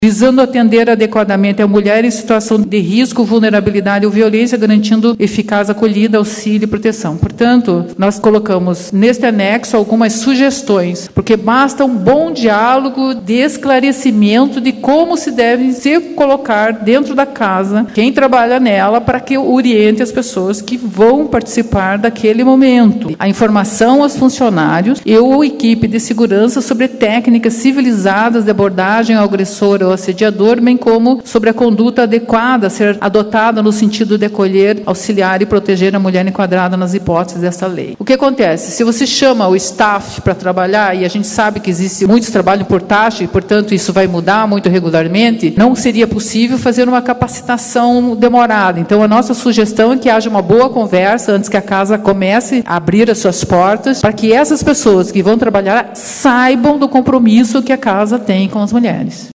visando atender adequadamente a mulher em situação de risco, vulnerabilidade ou violência, garantindo eficaz acolhida, auxílio e proteção. Portanto, nós colocamos neste anexo algumas sugestões, porque basta um bom diálogo de esclarecimento de como se deve se colocar dentro da casa, quem trabalha nela, para que oriente as pessoas que vão participar daquele momento. A informação aos funcionários e a equipe de segurança sobre técnicas civilizadas de abordagem ao agressor ou assediador, bem como sobre a conduta adequada a ser adotada no sentido de acolher, auxiliar e proteger a mulher enquadrada nas hipóteses desta lei. O que acontece? Se você chama o staff para trabalhar, e a gente sabe que existe muitos trabalhos por taxa, e portanto isso vai mudar muito regularmente, não seria possível fazer uma capacitação demorada. Então a nossa sugestão é que haja uma boa conversa antes que a casa comece a abrir as suas portas, para que essas pessoas que vão trabalhar saibam do compromisso que a casa tem com as mulheres.